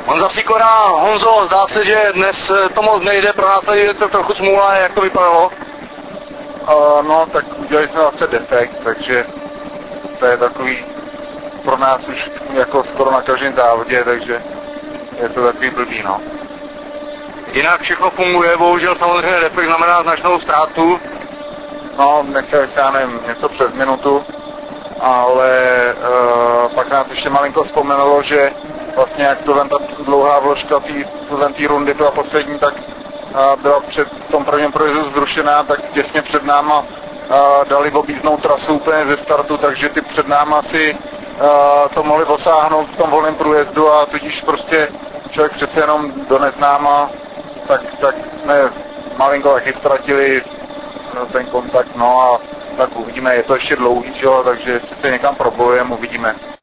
Honza Sikora, Honzo, zdá se, že dnes to moc nejde, pro nás tady je to trochu smůla, jak to vypadalo? No, tak udělali jsme zase defekt, takže to je takový pro nás už jako skoro na každém závodě, takže je to takový blbý, no. Jinak všechno funguje, bohužel samozřejmě defekt znamená značnou ztrátu. No, nechtěli se, já nevím, něco přes minutu, ale pak nás ještě malinko vzpomenulo, že vlastně jak ta dlouhá vložka té rundy byla poslední, tak byla před tom prvním průjezdu zrušená, tak těsně před náma dali objízdnou trasu úplně ze startu, takže ty před náma si to mohli dosáhnout v tom volném průjezdu a tudíž prostě člověk přece jenom do neznáma, tak jsme malinko taky ztratili ten kontakt, no a tak uvidíme, je to ještě dlouhý, takže jestli se někam probojujeme, uvidíme.